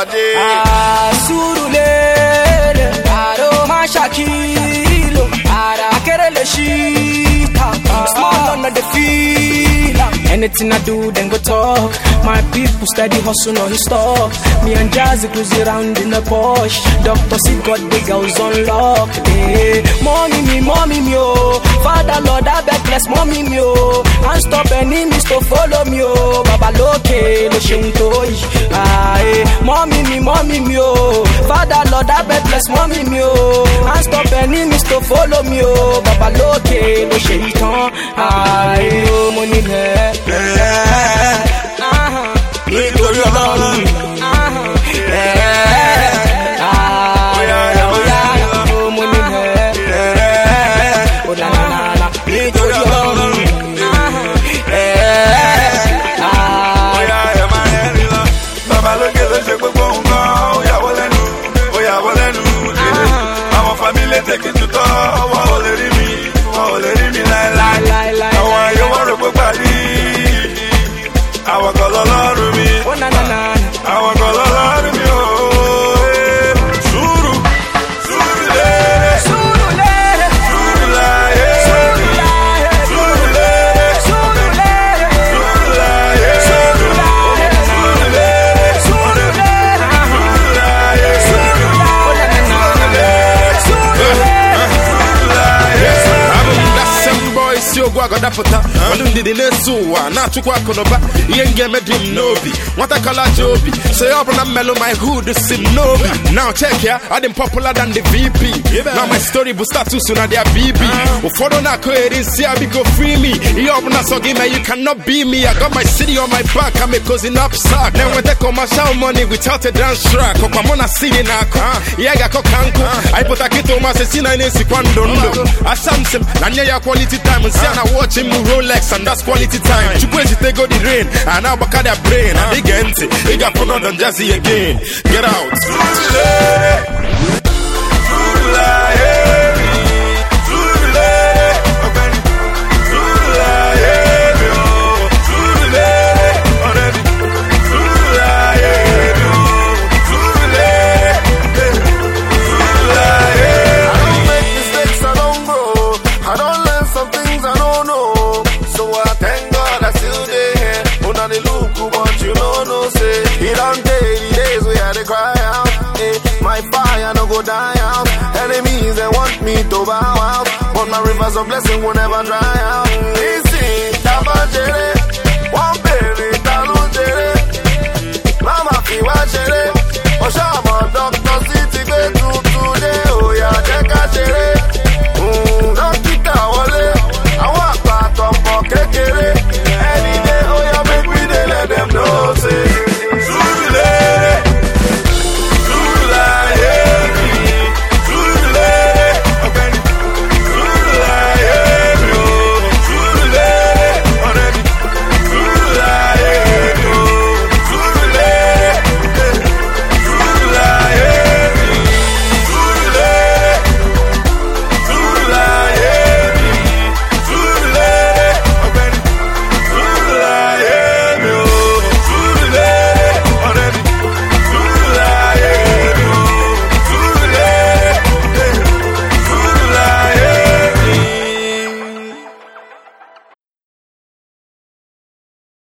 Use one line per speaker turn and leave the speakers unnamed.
pàdé.
Surulere, Aroma Shakilo, Akere Shita, small on the feel. Anything I do, then go talk. My people steady hustle on stock. Me and Jazzy cruise around in a Porsche. Dr. C got the girls on lock. Hey, mommy me, oh. Father Lord, I beg bless mommy me, oh. And stop enemies to follow me, oh. Baba Loke, lo shuntoy. Hey, mommy me, oh. Father Lord, I beg bless mommy me, oh. And stop enemies to follow me, oh. Baba Loke, lo shaitan. Hey, oh, money there.
Nítorí Ọlọ́run.
Mo ní nítorí Ọlọ́run.
Bàbá lókè ló ṣe gbogbo nǹkan, ó yàwó lẹ́nu. Àwọn fámílì tèkì tutọ́, wọ́n ò lè rí mi láéláé. Àwọn ayé wọ́n rò pé parí. Àwọn kan lọ́lọ́run mi. Àwọn kan lọ́lọ́run mi o.
Guagadapota, Malundi de Nesua, Nachukwa Konoba, Yenge Medim Nobi, Watakala Jobi, say up on a mellow my hood, the sim Nobi. Now check here, I am popular than the VP. Now my story will start too soon at their BB. Follow na ko in Siabi go free me. You open a soggy man, you cannot be me. I got my city on my back, I'm a cousin upsack. Then when they commercial money without a dance track, Okamona singing Naka, Yaga Kokanko, I put a kit on my Sina in Siquandondo. I Samson, Nanya quality time and Siana watching Rolex, and that's quality time. Chukwezi they go the rain, and now back at their brain, and they get it. They got put on Jazzy again. Get out.
My fire no go die out. Enemies they want me to bow out, but my rivers of blessing will never dry out. Listen,